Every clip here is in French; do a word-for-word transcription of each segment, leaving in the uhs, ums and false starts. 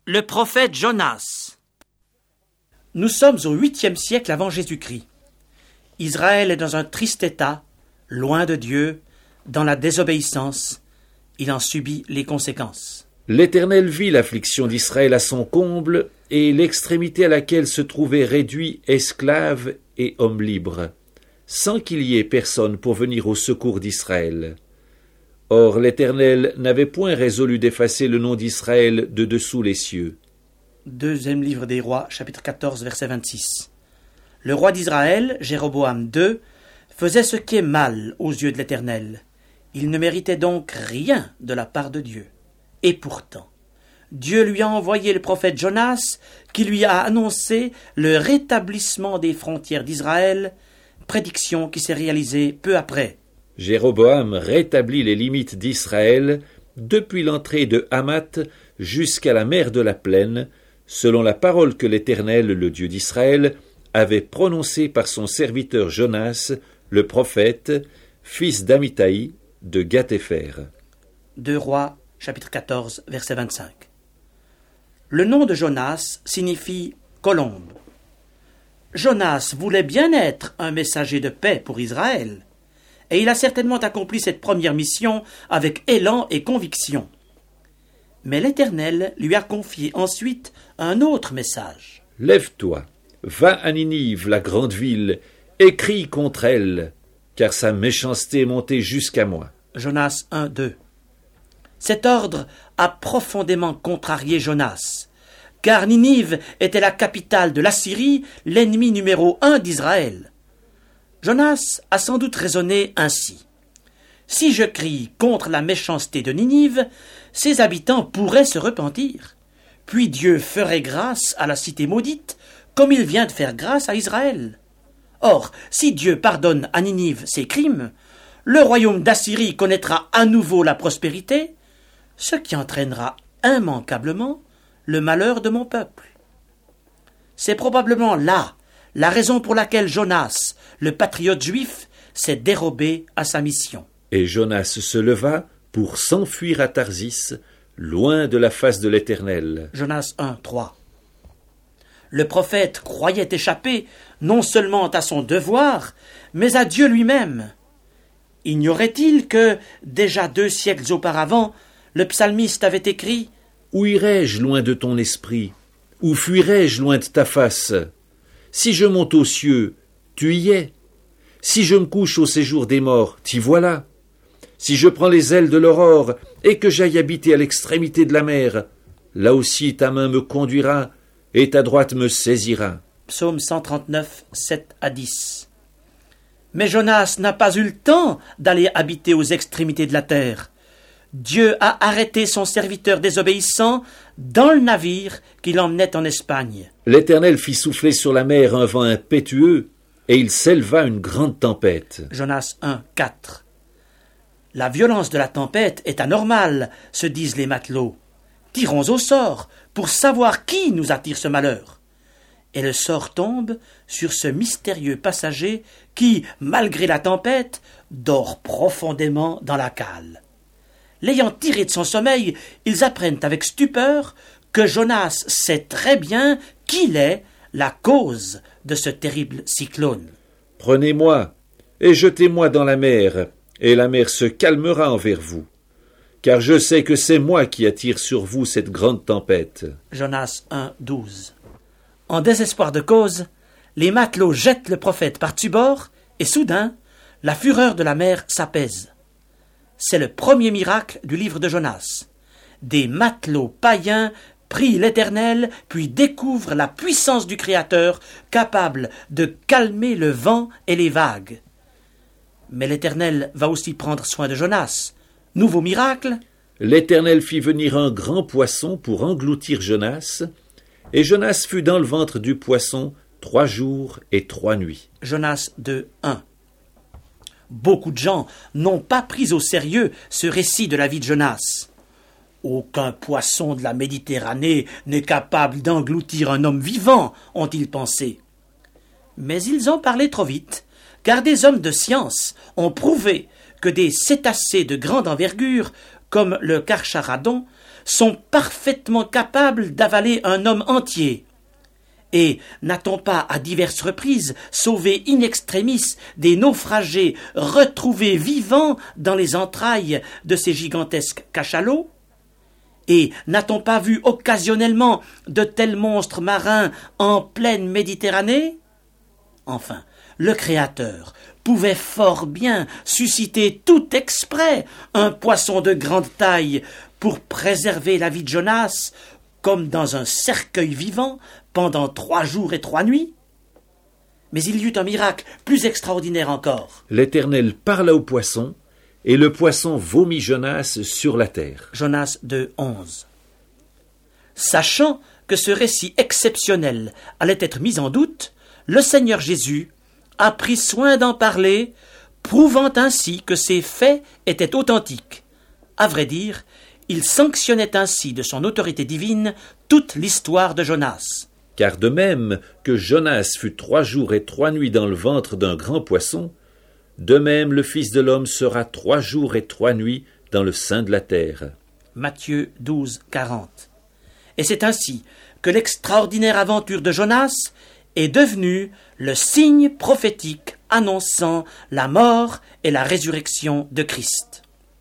Le prophète Jonas. Nous sommes au huitième siècle avant Jésus-Christ. Israël est dans un triste état, loin de Dieu, dans la désobéissance. Il en subit les conséquences. L'Éternel vit l'affliction d'Israël à son comble et l'extrémité à laquelle se trouvaient réduits esclaves et hommes libres, sans qu'il y ait personne pour venir au secours d'Israël. Or l'Éternel n'avait point résolu d'effacer le nom d'Israël de dessous les cieux. Deuxième livre des rois, chapitre quatorze, verset vingt-six. Le roi d'Israël, Jéroboam deux, faisait ce qui est mal aux yeux de l'Éternel. Il ne méritait donc rien de la part de Dieu. Et pourtant, Dieu lui a envoyé le prophète Jonas, qui lui a annoncé le rétablissement des frontières d'Israël, prédiction qui s'est réalisée peu après. Jéroboam rétablit les limites d'Israël depuis l'entrée de Hamath jusqu'à la mer de la Plaine, selon la parole que l'Éternel, le Dieu d'Israël, avait prononcée par son serviteur Jonas, le prophète, fils d'Amittai, de Gath-Hépher. Deux Rois, chapitre quatorze, verset vingt-cinq. Le nom de Jonas signifie colombe. Jonas voulait bien être un messager de paix pour Israël, et il a certainement accompli cette première mission avec élan et conviction. Mais l'Éternel lui a confié ensuite un autre message. « Lève-toi, va à Ninive, la grande ville, et crie contre elle, car sa méchanceté est montée jusqu'à moi. » Jonas un, deux. Cet ordre a profondément contrarié Jonas, car Ninive était la capitale de l'Assyrie, l'ennemi numéro un d'Israël. Jonas a sans doute raisonné ainsi. Si je crie contre la méchanceté de Ninive, ses habitants pourraient se repentir, puis Dieu ferait grâce à la cité maudite, comme il vient de faire grâce à Israël. Or, si Dieu pardonne à Ninive ses crimes, le royaume d'Assyrie connaîtra à nouveau la prospérité, ce qui entraînera immanquablement le malheur de mon peuple. C'est probablement là la raison pour laquelle Jonas, le patriote juif, s'est dérobé à sa mission. Et Jonas se leva pour s'enfuir à Tarsis, loin de la face de l'Éternel. Jonas un, trois. Le prophète croyait échapper non seulement à son devoir, mais à Dieu lui-même. Ignorait-il que, déjà deux siècles auparavant, le psalmiste avait écrit « Où irai-je loin de ton esprit? Où fuirai-je loin de ta face? Si je monte aux cieux, tu y es. Si je me couche au séjour des morts, t'y voilà. Si je prends les ailes de l'aurore et que j'aille habiter à l'extrémité de la mer, là aussi ta main me conduira et ta droite me saisira. » Psaume cent trente-neuf, sept à dix. Mais Jonas n'a pas eu le temps d'aller habiter aux extrémités de la terre. Dieu a arrêté son serviteur désobéissant dans le navire qui l'emmenait en Espagne. L'Éternel fit souffler sur la mer un vent impétueux, et il s'éleva une grande tempête. Jonas un, quatre. La violence de la tempête est anormale, se disent les matelots. Tirons au sort pour savoir qui nous attire ce malheur. Et le sort tombe sur ce mystérieux passager qui, malgré la tempête, dort profondément dans la cale. L'ayant tiré de son sommeil, ils apprennent avec stupeur que Jonas sait très bien qu'il est la cause de ce terrible cyclone. « Prenez-moi et jetez-moi dans la mer, et la mer se calmera envers vous, car je sais que c'est moi qui attire sur vous cette grande tempête. » Jonas un, douze. En désespoir de cause, les matelots jettent le prophète par-dessus bord, et soudain, la fureur de la mer s'apaise. C'est le premier miracle du livre de Jonas. Des matelots païens prient l'Éternel, puis découvrent la puissance du Créateur, capable de calmer le vent et les vagues. Mais l'Éternel va aussi prendre soin de Jonas. Nouveau miracle. L'Éternel fit venir un grand poisson pour engloutir Jonas, et Jonas fut dans le ventre du poisson trois jours et trois nuits. Jonas deux, un. Beaucoup de gens n'ont pas pris au sérieux ce récit de la vie de Jonas. Aucun poisson de la Méditerranée n'est capable d'engloutir un homme vivant, ont-ils pensé. Mais ils ont parlé trop vite, car des hommes de science ont prouvé que des cétacés de grande envergure, comme le carcharadon, sont parfaitement capables d'avaler un homme entier. Et n'a-t-on pas à diverses reprises sauvé in extremis des naufragés retrouvés vivants dans les entrailles de ces gigantesques cachalots? Et n'a-t-on pas vu occasionnellement de tels monstres marins en pleine Méditerranée? Enfin, le Créateur pouvait fort bien susciter tout exprès un poisson de grande taille pour préserver la vie de Jonas, comme dans un cercueil vivant, pendant trois jours et trois nuits. Mais il y eut un miracle plus extraordinaire encore. L'Éternel parla au poisson, et le poisson vomit Jonas sur la terre. Jonas deux, onze. Sachant que ce récit exceptionnel allait être mis en doute, le Seigneur Jésus a pris soin d'en parler, prouvant ainsi que ces faits étaient authentiques. À vrai dire, il sanctionnait ainsi de son autorité divine toute l'histoire de Jonas. Car de même que Jonas fut trois jours et trois nuits dans le ventre d'un grand poisson, de même le Fils de l'homme sera trois jours et trois nuits dans le sein de la terre. Matthieu douze, quarante. Et c'est ainsi que l'extraordinaire aventure de Jonas est devenue le signe prophétique annonçant la mort et la résurrection de Christ.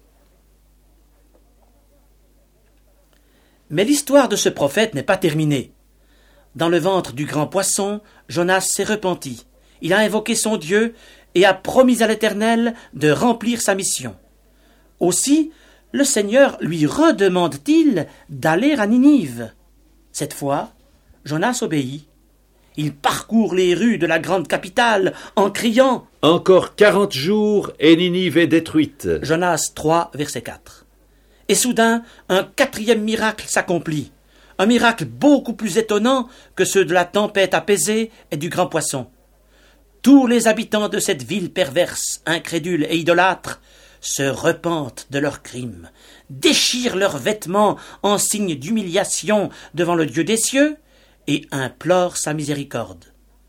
Mais l'histoire de ce prophète n'est pas terminée. Dans le ventre du grand poisson, Jonas s'est repenti. Il a invoqué son Dieu et a promis à l'Éternel de remplir sa mission. Aussi, le Seigneur lui redemande-t-il d'aller à Ninive. Cette fois, Jonas obéit. Il parcourt les rues de la grande capitale en criant « Encore quarante jours et Ninive est détruite !» Jonas trois, verset quatre. Et soudain, un quatrième miracle s'accomplit. Un miracle beaucoup plus étonnant que ceux de la tempête apaisée et du grand poisson. Tous les habitants de cette ville perverse, incrédule et idolâtre se repentent de leurs crimes, déchirent leurs vêtements en signe d'humiliation devant le Dieu des cieux et implorent sa miséricorde.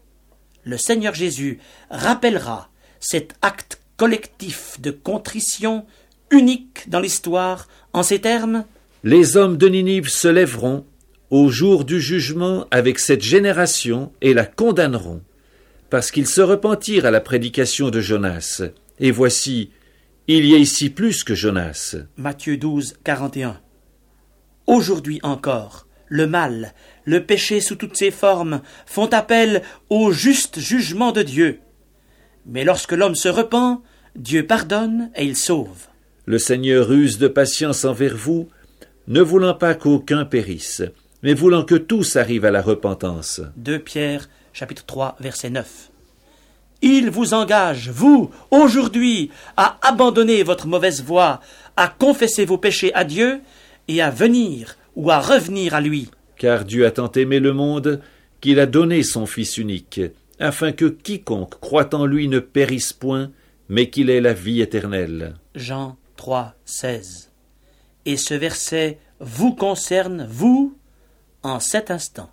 Le Seigneur Jésus rappellera cet acte collectif de contrition unique dans l'histoire en ces termes : Les hommes de Ninive se lèveront au jour du jugement avec cette génération et la condamneront, parce qu'ils se repentirent à la prédication de Jonas. Et voici, il y a ici plus que Jonas. Matthieu douze, quarante et un. Aujourd'hui encore, le mal, le péché sous toutes ses formes, font appel au juste jugement de Dieu. Mais lorsque l'homme se repent, Dieu pardonne et il sauve. Le Seigneur use de patience envers vous, ne voulant pas qu'aucun périsse, mais voulant que tous arrivent à la repentance. deux Pierre, chapitre trois, verset neuf. Il vous engage, vous, aujourd'hui, à abandonner votre mauvaise voie, à confesser vos péchés à Dieu et à venir ou à revenir à lui. Car Dieu a tant aimé le monde qu'il a donné son Fils unique, afin que quiconque croit en lui ne périsse point, mais qu'il ait la vie éternelle. Jean trois, seize. Et ce verset vous concerne, vous, en cet instant.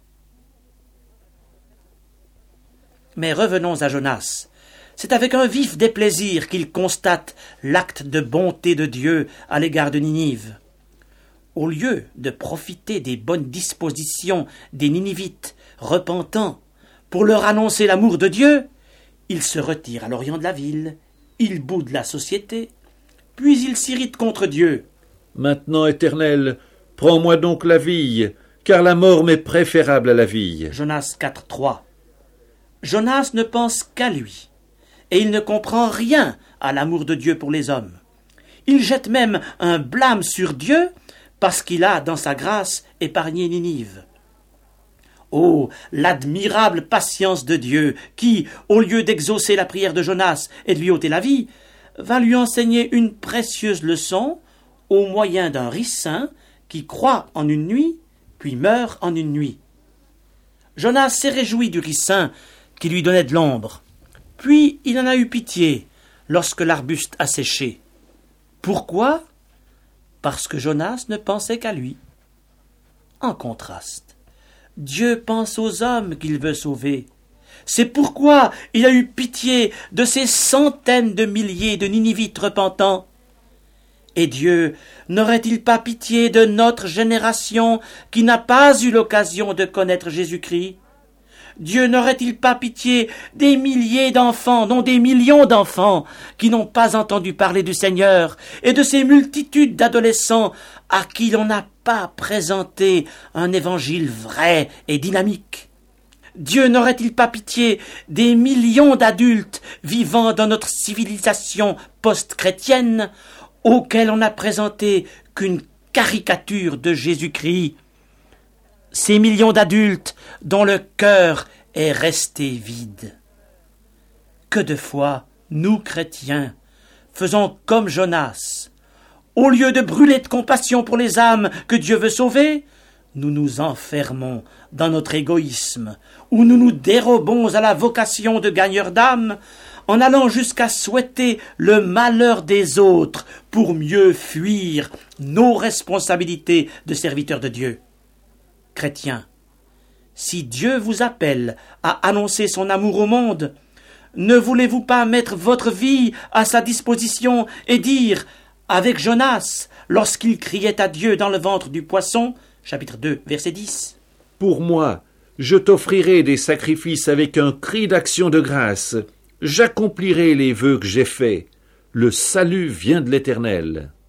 Mais revenons à Jonas. C'est avec un vif déplaisir qu'il constate l'acte de bonté de Dieu à l'égard de Ninive. Au lieu de profiter des bonnes dispositions des Ninivites repentants pour leur annoncer l'amour de Dieu, il se retire à l'orient de la ville, il boude la société, puis il s'irrite contre Dieu. Maintenant, Éternel, prends-moi donc la vie, car la mort m'est préférable à la vie. Jonas quatre, trois. Jonas ne pense qu'à lui, et il ne comprend rien à l'amour de Dieu pour les hommes. Il jette même un blâme sur Dieu parce qu'il a, dans sa grâce, épargné Ninive. Oh, l'admirable patience de Dieu qui, au lieu d'exaucer la prière de Jonas et de lui ôter la vie, va lui enseigner une précieuse leçon au moyen d'un ricin qui croît en une nuit, puis meurt en une nuit. Jonas s'est réjoui du ricin qui lui donnait de l'ombre. Puis il en a eu pitié lorsque l'arbuste a séché. Pourquoi ? Parce que Jonas ne pensait qu'à lui. En contraste, Dieu pense aux hommes qu'il veut sauver. C'est pourquoi il a eu pitié de ces centaines de milliers de Ninivites repentants. Et Dieu n'aurait-il pas pitié de notre génération qui n'a pas eu l'occasion de connaître Jésus-Christ? Dieu n'aurait-il pas pitié des milliers d'enfants, non des millions d'enfants, qui n'ont pas entendu parler du Seigneur, et de ces multitudes d'adolescents à qui l'on n'a pas présenté un évangile vrai et dynamique? Dieu n'aurait-il pas pitié des millions d'adultes vivant dans notre civilisation post-chrétienne, auxquels on n'a présenté qu'une caricature de Jésus-Christ? Ces millions d'adultes dont le cœur est resté vide. Que de fois, nous chrétiens, faisons comme Jonas. Au lieu de brûler de compassion pour les âmes que Dieu veut sauver, nous nous enfermons dans notre égoïsme, ou nous nous dérobons à la vocation de gagneurs d'âmes, en allant jusqu'à souhaiter le malheur des autres pour mieux fuir nos responsabilités de serviteurs de Dieu. Chrétiens, si Dieu vous appelle à annoncer son amour au monde, ne voulez-vous pas mettre votre vie à sa disposition et dire, avec Jonas, lorsqu'il criait à Dieu dans le ventre du poisson, chapitre deux, verset dix. Pour moi, je t'offrirai des sacrifices avec un cri d'action de grâce. J'accomplirai les vœux que j'ai faits. Le salut vient de l'Éternel.